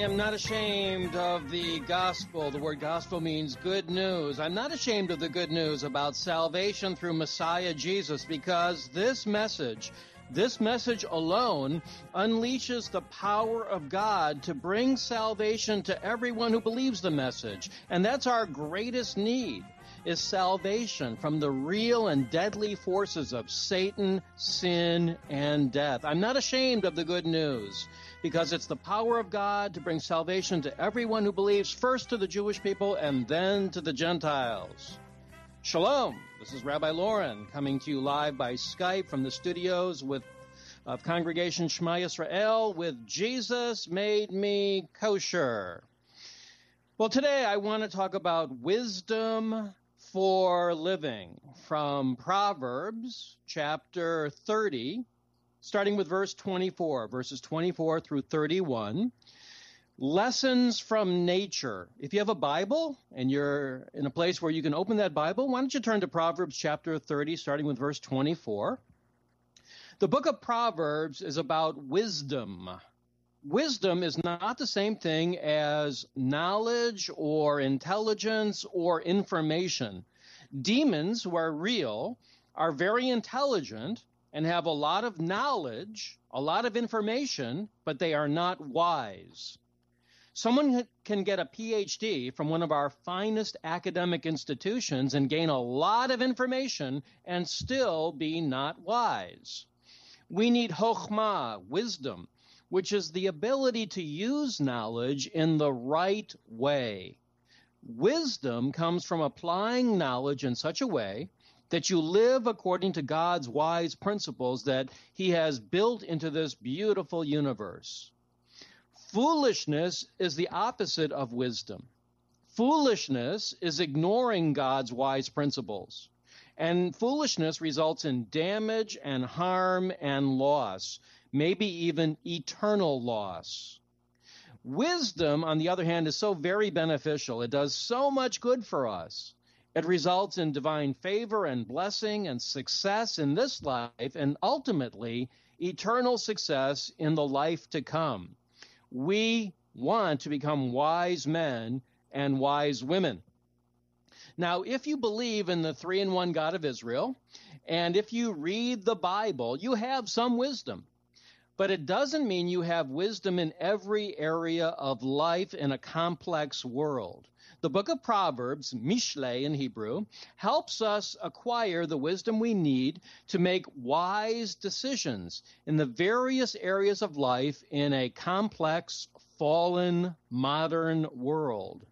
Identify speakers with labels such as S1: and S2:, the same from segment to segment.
S1: am not ashamed of the gospel. The word gospel means good news. I'm not ashamed of the good news about salvation through Messiah Jesus, because this message alone unleashes the power of God to bring salvation to everyone who believes the message. And that's our greatest need, is salvation from the real and deadly forces of Satan, sin, and death. I'm not ashamed of the good news, because it's the power of God to bring salvation to everyone who believes, first to the Jewish people and then to the Gentiles. Shalom. This is Rabbi Lauren coming to you live by Skype from the studios of Congregation Shema Yisrael with Jesus Made Me Kosher. Well, today I want to talk about wisdom for living from Proverbs chapter 30, starting with verse 24, verses 24 through 31. Lessons from nature. If you have a Bible and you're in a place where you can open that Bible, why don't you turn to Proverbs chapter 30, starting with verse 24. The book of Proverbs is about wisdom. Wisdom is not the same thing as knowledge or intelligence or information. Demons who are real are very intelligent and have a lot of knowledge, a lot of information, but they are not wise. Someone can get a PhD from one of our finest academic institutions and gain a lot of information and still be not wise. We need chokhmah, wisdom, which is the ability to use knowledge in the right way. Wisdom comes from applying knowledge in such a way that you live according to God's wise principles that He has built into this beautiful universe. Foolishness is the opposite of wisdom. Foolishness is ignoring God's wise principles. And foolishness results in damage and harm and loss, maybe even eternal loss. Wisdom, on the other hand, is so very beneficial. It does so much good for us. It results in divine favor and blessing and success in this life, and ultimately eternal success in the life to come. We want to become wise men and wise women. Now, if you believe in the three-in-one God of Israel, and if you read the Bible, you have some wisdom. But it doesn't mean you have wisdom in every area of life in a complex world. The book of Proverbs, Mishlei in Hebrew, helps us acquire the wisdom we need to make wise decisions in the various areas of life in a complex, fallen, modern world.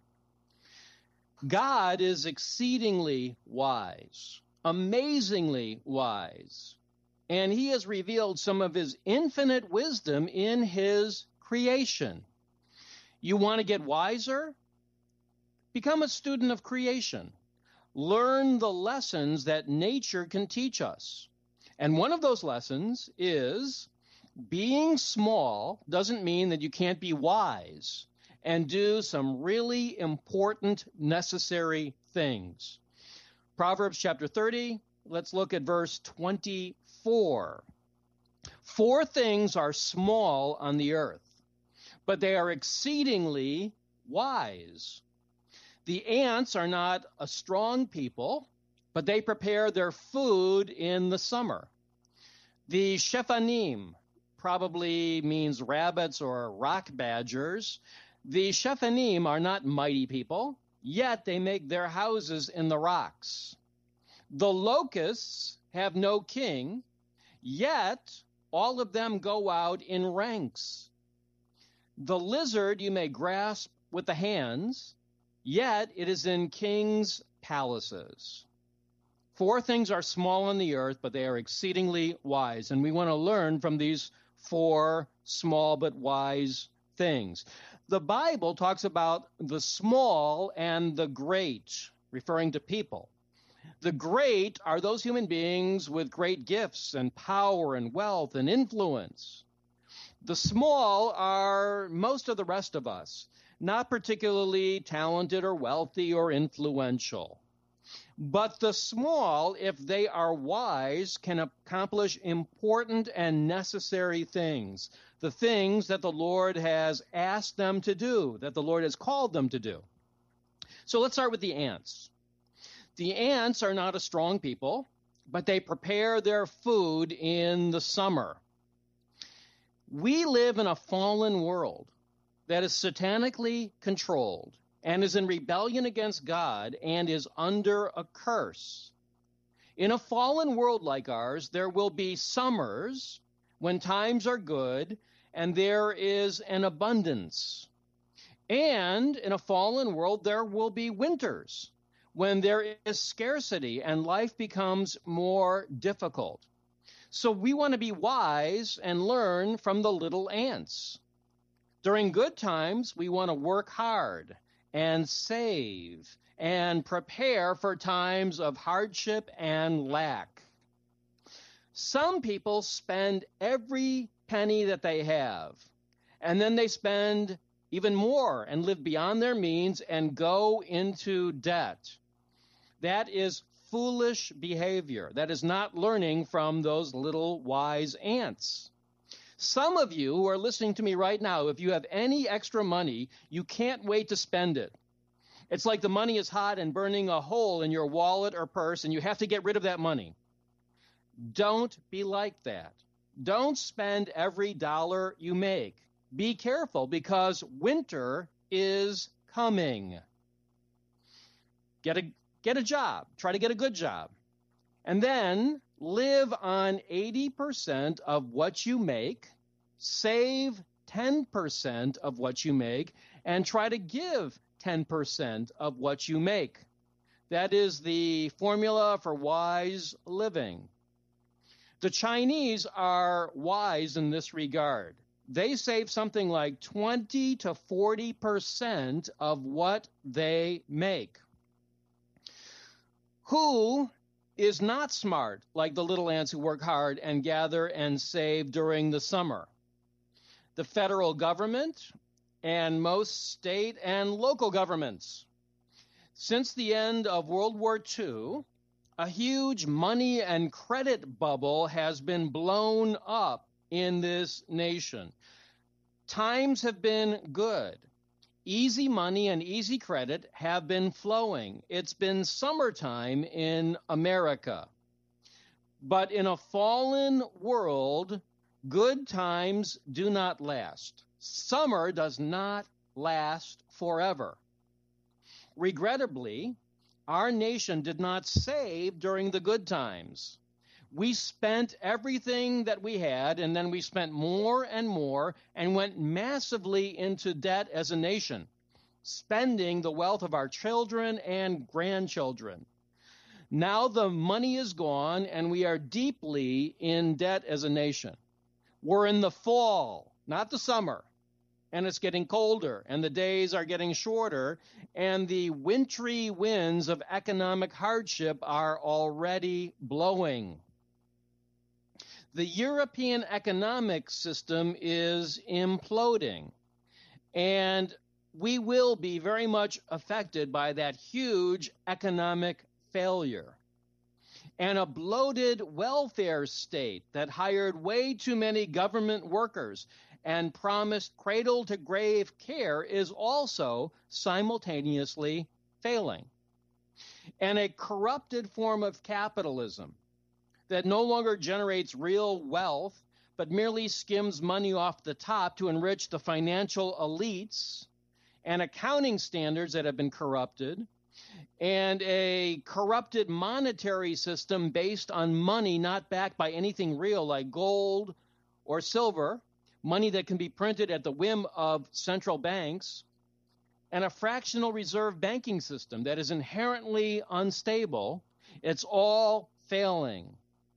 S1: God is exceedingly wise, amazingly wise, and He has revealed some of His infinite wisdom in His creation. You want to get wiser? Become a student of creation. Learn the lessons that nature can teach us. And one of those lessons is being small doesn't mean that you can't be wise and do some really important, necessary things. Proverbs chapter 30, let's look at verse 24. 4 things are small on the earth, but they are exceedingly wise. The ants are not a strong people, but they prepare their food in the summer. The shefanim probably means rabbits or rock badgers. The shefanim are not mighty people, yet they make their houses in the rocks. The locusts have no king, yet all of them go out in ranks. The lizard you may grasp with the hands, yet it is in kings' palaces. 4 things are small on the earth, but they are exceedingly wise. And we want to learn from these 4 small but wise things. The Bible talks about the small and the great, referring to people. The great are those human beings with great gifts and power and wealth and influence. The small are most of the rest of us, not particularly talented or wealthy or influential. But the small, if they are wise, can accomplish important and necessary things, the things that the Lord has asked them to do, that the Lord has called them to do. So let's start with the ants. The ants are not a strong people, but they prepare their food in the summer. We live in a fallen world that is satanically controlled and is in rebellion against God and is under a curse. In a fallen world like ours, there will be summers when times are good and there is an abundance. And in a fallen world, there will be winters when there is scarcity and life becomes more difficult. So we want to be wise and learn from the little ants. During good times, we want to work hard and save and prepare for times of hardship and lack. Some people spend every penny that they have, and then they spend even more and live beyond their means and go into debt. That is foolish behavior. That is not learning from those little wise ants. Some of you who are listening to me right now, if you have any extra money, you can't wait to spend it. It's like the money is hot and burning a hole in your wallet or purse, and you have to get rid of that money. Don't be like that. Don't spend every dollar you make. Be careful because winter is coming. Get a job. Try to get a good job. And then live on 80% of what you make, save 10% of what you make, and try to give 10% of what you make. That is the formula for wise living. The Chinese are wise in this regard. They save something like 20 to 40% of what they make. Who is not smart like the little ants who work hard and gather and save during the summer? The federal government and most state and local governments. Since the end of World War II, a huge money and credit bubble has been blown up in this nation. Times have been good. Easy money and easy credit have been flowing. It's been summertime in America. But in a fallen world, good times do not last. Summer does not last forever. Regrettably, our nation did not save during the good times. We spent everything that we had, and then we spent more and more and went massively into debt as a nation, spending the wealth of our children and grandchildren. Now the money is gone, and we are deeply in debt as a nation. We're in the fall, not the summer, and it's getting colder, and the days are getting shorter, and the wintry winds of economic hardship are already blowing. The European economic system is imploding, and we will be very much affected by that huge economic failure. And a bloated welfare state that hired way too many government workers and promised cradle-to-grave care is also simultaneously failing. And a corrupted form of capitalism that no longer generates real wealth, but merely skims money off the top to enrich the financial elites, and accounting standards that have been corrupted, and a corrupted monetary system based on money not backed by anything real like gold or silver, money that can be printed at the whim of central banks, and a fractional reserve banking system that is inherently unstable. It's all failing.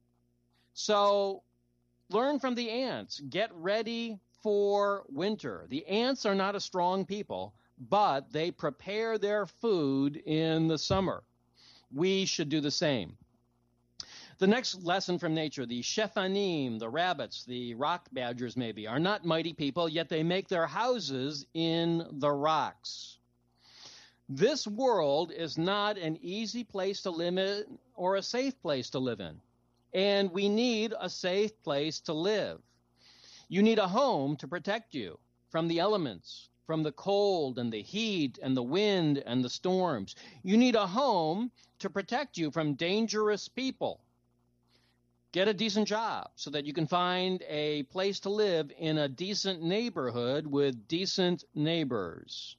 S1: So learn from the ants. Get ready for winter. The ants are not a strong people, but they prepare their food in the summer. We should do the same. The next lesson from nature, the Shephanim, the rabbits, the rock badgers maybe, are not mighty people, yet they make their houses in the rocks. This world is not an easy place to live in or a safe place to live in. And we need a safe place to live. You need a home to protect you from the elements, from the cold and the heat and the wind and the storms. You need a home to protect you from dangerous people. Get a decent job so that you can find a place to live in a decent neighborhood with decent neighbors.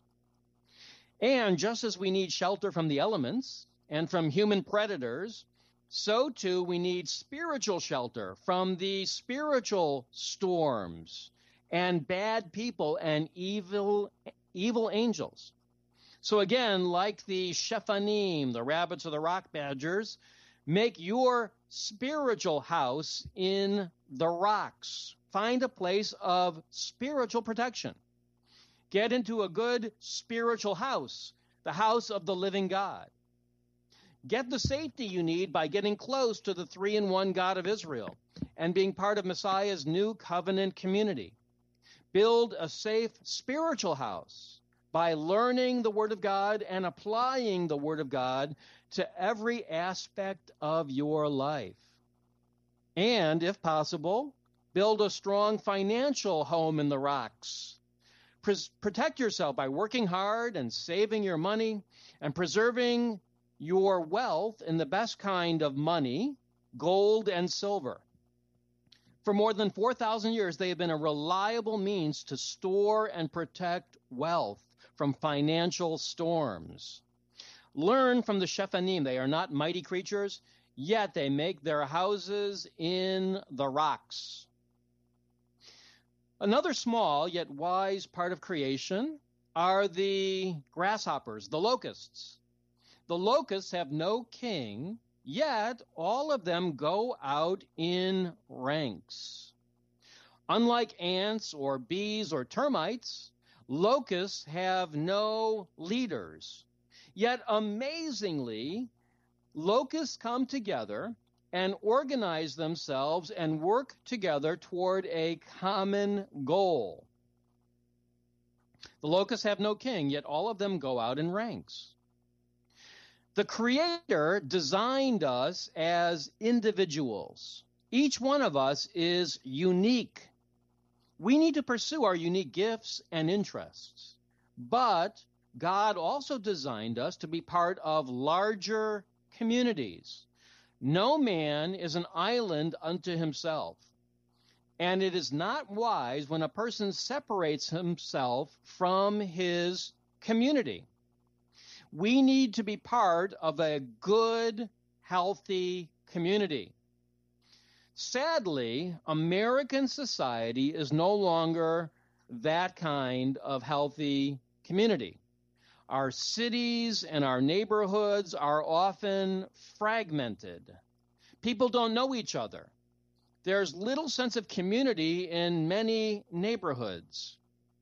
S1: And just as we need shelter from the elements and from human predators, so too we need spiritual shelter from the spiritual storms and bad people and evil angels. So again, like the Shephanim, the rabbits or the rock badgers, make your spiritual house in the rocks. Find a place of spiritual protection. Get into a good spiritual house, the house of the living God. Get the safety you need by getting close to the 3-in-1 God of Israel and being part of Messiah's new covenant community. Build a safe spiritual house by learning the Word of God and applying the Word of God to every aspect of your life. And, if possible, build a strong financial home in the rocks. Protect yourself by working hard and saving your money and preserving your wealth in the best kind of money, gold and silver. For more than 4,000 years, they have been a reliable means to store and protect wealth from financial storms. Learn from the Shephanim. They are not mighty creatures, yet they make their houses in the rocks. Another small yet wise part of creation are the grasshoppers, the locusts. The locusts have no king, yet all of them go out in ranks. Unlike ants or bees or termites, locusts have no leaders. Yet amazingly, locusts come together and organize themselves and work together toward a common goal. The locusts have no king, yet all of them go out in ranks. The Creator designed us as individuals. Each one of us is unique. We need to pursue our unique gifts and interests. But God also designed us to be part of larger communities. No man is an island unto himself, and it is not wise when a person separates himself from his community. We need to be part of a good, healthy community. Sadly, American society is no longer that kind of healthy community. Our cities and our neighborhoods are often fragmented. People don't know each other. There's little sense of community in many neighborhoods.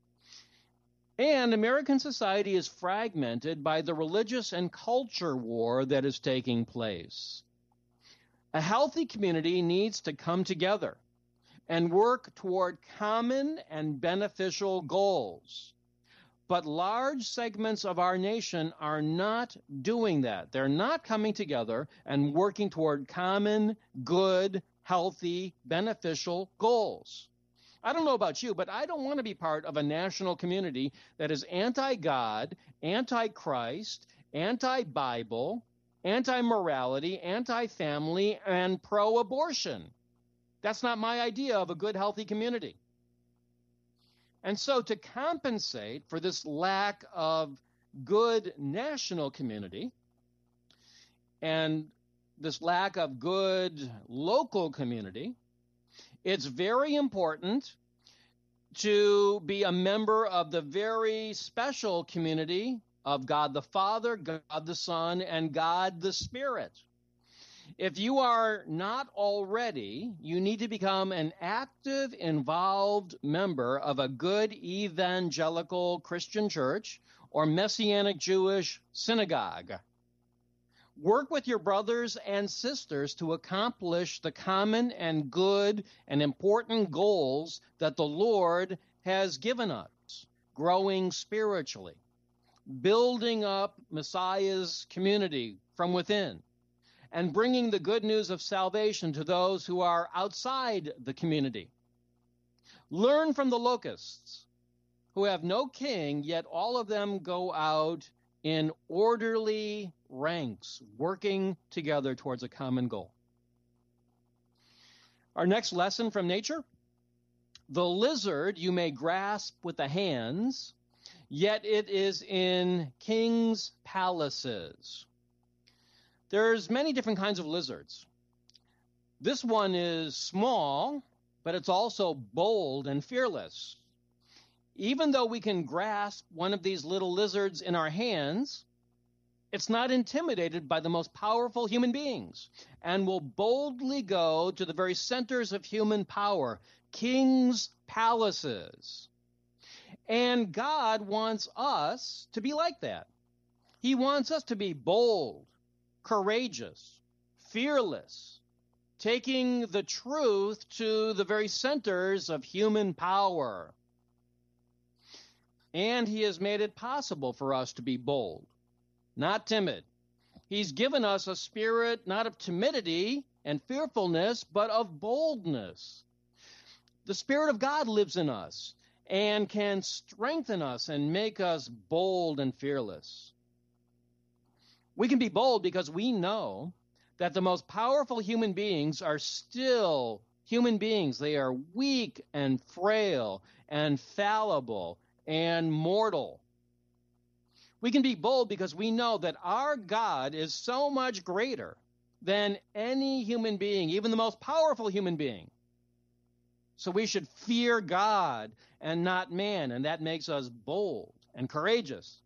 S1: And American society is fragmented by the religious and culture war that is taking place. A healthy community needs to come together and work toward common and beneficial goals. But large segments of our nation are not doing that. They're not coming together and working toward common, good, healthy, beneficial goals. I don't know about you, but I don't want to be part of a national community that is anti-God, anti-Christ, anti-Bible, anti-morality, anti-family, and pro-abortion. That's not my idea of a good, healthy community. And so to compensate for this lack of good national community and this lack of good local community, it's very important to be a member of the very special community of God the Father, God the Son, and God the Spirit. If you are not already, you need to become an active, involved member of a good evangelical Christian church or Messianic Jewish synagogue. Work with your brothers and sisters to accomplish the common and good and important goals that the Lord has given us, growing spiritually. building up Messiah's community from within, and bringing the good news of salvation to those who are outside the community. Learn from the locusts, who have no king, yet all of them go out in orderly ranks, working together towards a common goal. Our next lesson from nature: the lizard you may grasp with the hands, yet it is in kings' palaces. There's many different kinds of lizards. This one is small, but it's also bold and fearless. Even though we can grasp one of these little lizards in our hands, it's not intimidated by the most powerful human beings and will boldly go to the very centers of human power, kings' palaces. And God wants us to be like that. He wants us to be bold, courageous, fearless, taking the truth to the very centers of human power. And he has made it possible for us to be bold, not timid. He's given us a spirit not of timidity and fearfulness, but of boldness. The Spirit of God lives in us and can strengthen us and make us bold and fearless. We can be bold because we know that the most powerful human beings are still human beings. They are weak and frail and fallible and mortal. We can be bold because we know that our God is so much greater than any human being, even the most powerful human being. So we should fear God and not man, and that makes us bold and courageous.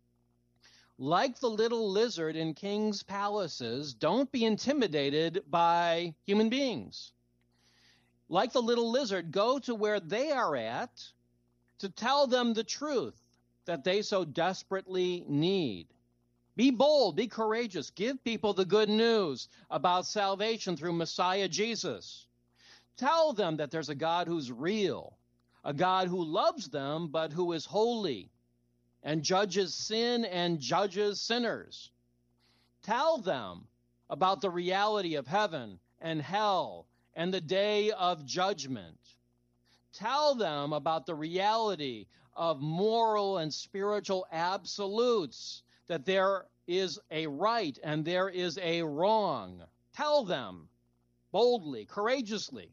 S1: Like the little lizard in kings' palaces, don't be intimidated by human beings. Like the little lizard, go to where they are at to tell them the truth that they so desperately need. Be bold, be courageous, give people the good news about salvation through Messiah Jesus. Tell them that there's a God who's real, a God who loves them, but who is holy and judges sin and judges sinners. Tell them about the reality of heaven and hell and the day of judgment. Tell them about the reality of moral and spiritual absolutes, that there is a right and there is a wrong. Tell them boldly, courageously.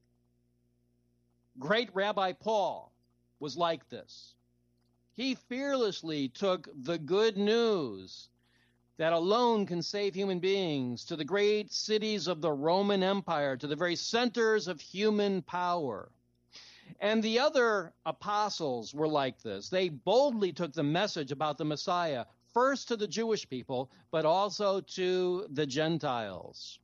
S1: Great Rabbi Paul was like this. He fearlessly took the good news that alone can save human beings to the great cities of the Roman Empire, to the very centers of human power. And the other apostles were like this. They boldly took the message about the Messiah, first to the Jewish people, but also to the Gentiles.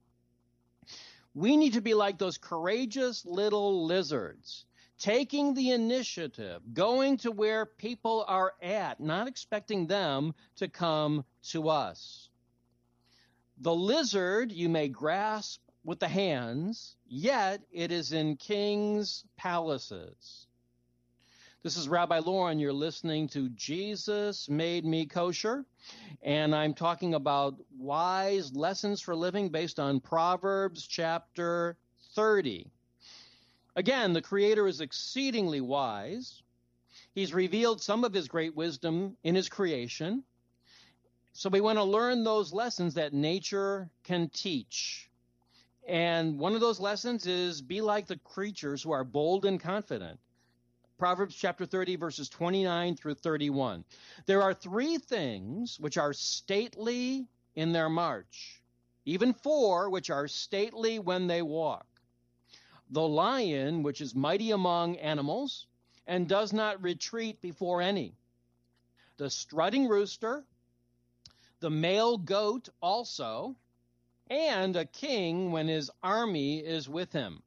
S1: We need to be like those courageous little lizards, taking the initiative, going to where people are at, not expecting them to come to us. The lizard you may grasp with the hands, yet it is in kings' palaces. This is Rabbi Lauren. You're listening to Jesus Made Me Kosher, and I'm talking about wise lessons for living based on Proverbs chapter 30. Again, the Creator is exceedingly wise. He's revealed some of his great wisdom in his creation. So we want to learn those lessons that nature can teach. And one of those lessons is be like the creatures who are bold and confident. Proverbs chapter 30, verses 29 through 31. There are three things which are stately in their march, even four which are stately when they walk. The lion, which is mighty among animals, and does not retreat before any. The strutting rooster, the male goat also, and a king when his army is with him.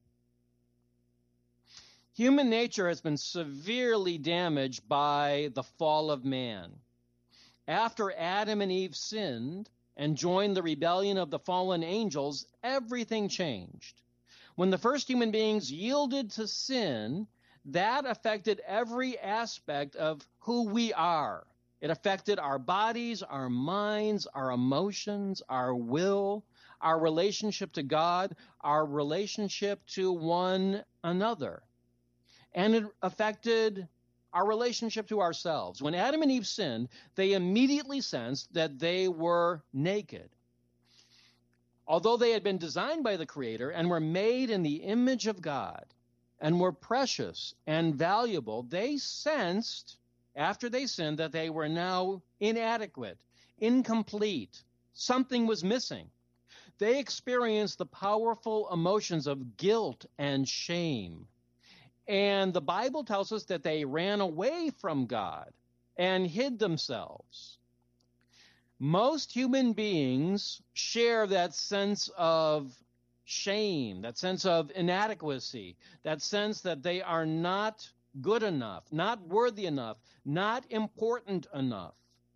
S1: Human nature has been severely damaged by the fall of man. After Adam and Eve sinned and joined the rebellion of the fallen angels, everything changed. When the first human beings yielded to sin, that affected every aspect of who we are. It affected our bodies, our minds, our emotions, our will, our relationship to God, our relationship to one another. And it affected our relationship to ourselves. When Adam and Eve sinned, they immediately sensed that they were naked. Although they had been designed by the Creator and were made in the image of God and were precious and valuable, they sensed, after they sinned, that they were now inadequate, incomplete. Something was missing. They experienced the powerful emotions of guilt and shame. And the Bible tells us that they ran away from God and hid themselves. Most human beings share that sense of shame, that sense of inadequacy, that sense that they are not good enough, not worthy enough, not important enough.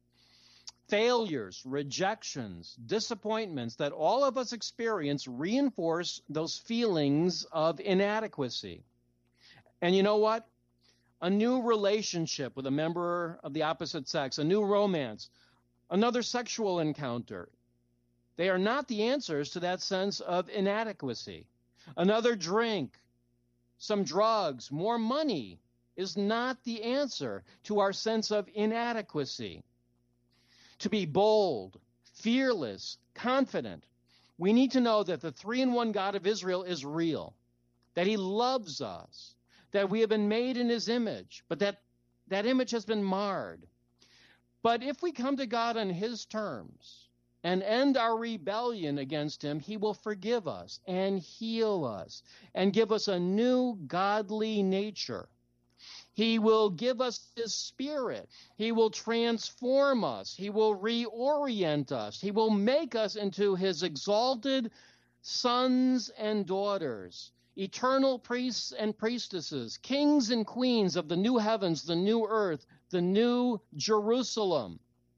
S1: Failures, rejections, disappointments that all of us experience reinforce those feelings of inadequacy. And you know what? A new relationship with a member of the opposite sex, a new romance, another sexual encounter, they are not the answers to that sense of inadequacy. Another drink, some drugs, more money is not the answer to our sense of inadequacy. To be bold, fearless, confident, we need to know that the three-in-one God of Israel is real, that he loves us, that we have been made in his image, but that image has been marred. But if we come to God on his terms and end our rebellion against him, he will forgive us and heal us and give us a new godly nature. He will give us his spirit. He will transform us. He will reorient us. He will make us into his exalted sons and daughters, eternal priests and priestesses, kings and queens of the new heavens, the new earth, the new Jerusalem.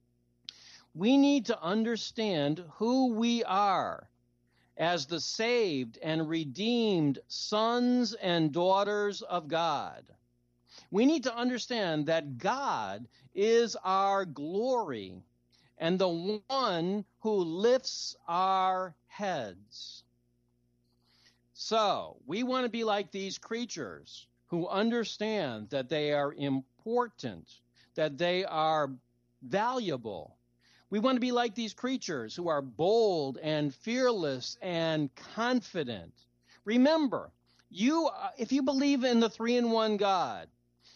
S1: We need to understand who we are as the saved and redeemed sons and daughters of God. We need to understand that God is our glory and the one who lifts our heads. So, we want to be like these creatures who understand that they are important, that they are valuable. We want to be like these creatures who are bold and fearless and confident. Remember, if you believe in the three-in-one God,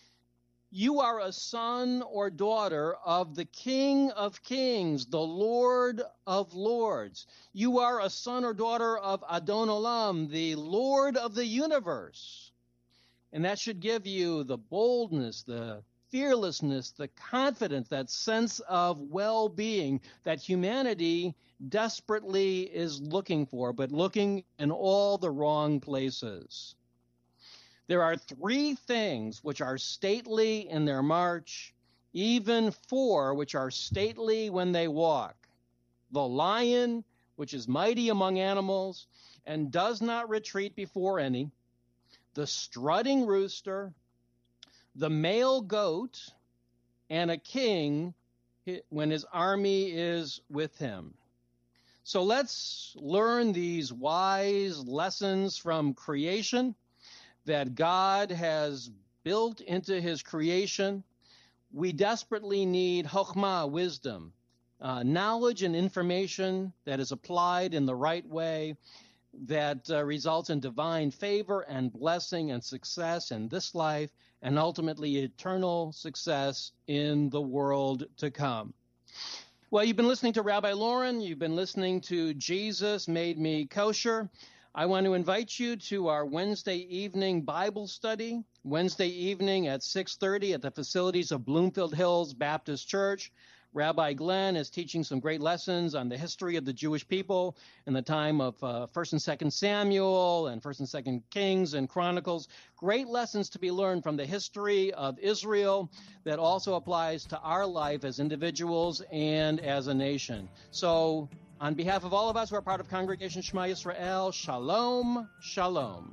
S1: you are a son or daughter of the King of Kings, the Lord of Lords. You are a son or daughter of Adon Olam, the Lord of the universe. And that should give you the boldness, the fearlessness, the confidence, that sense of well-being that humanity desperately is looking for, but looking in all the wrong places. There are three things which are stately in their march, even four which are stately when they walk. The lion, which is mighty among animals and does not retreat before any. The strutting rooster, the male goat, and a king when his army is with him. So let's learn these wise lessons from creation that God has built into his creation. We desperately need chokhmah, wisdom, knowledge and information that is applied in the right way, that results in divine favor and blessing and success in this life, and ultimately eternal success in the world to come. Well, you've been listening to Rabbi Lauren. You've been listening to Jesus Made Me Kosher. I want to invite you to our Wednesday evening Bible study, Wednesday evening at 6:30 at the facilities of Bloomfield Hills Baptist Church. Rabbi Glenn is teaching some great lessons on the history of the Jewish people in the time of 1st and 2nd Samuel and 1st and 2nd Kings and Chronicles. Great lessons to be learned from the history of Israel that also applies to our life as individuals and as a nation. So, on behalf of all of us who are part of Congregation Shema Yisrael, Shalom, Shalom.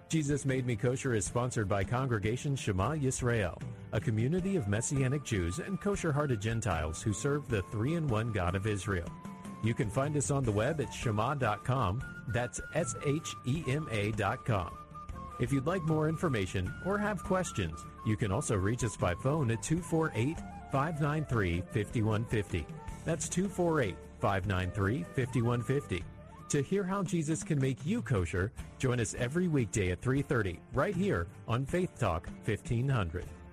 S2: Jesus Made Me Kosher is sponsored by Congregation Shema Yisrael, a community of Messianic Jews and kosher-hearted Gentiles who serve the three-in-one God of Israel. You can find us on the web at shema.com. That's SHEMA.com. If you'd like more information or have questions, you can also reach us by phone at 248-593-5150. That's 248-593-5150. To hear how Jesus can make you kosher, join us every weekday at 3:30 right here on Faith Talk 1500.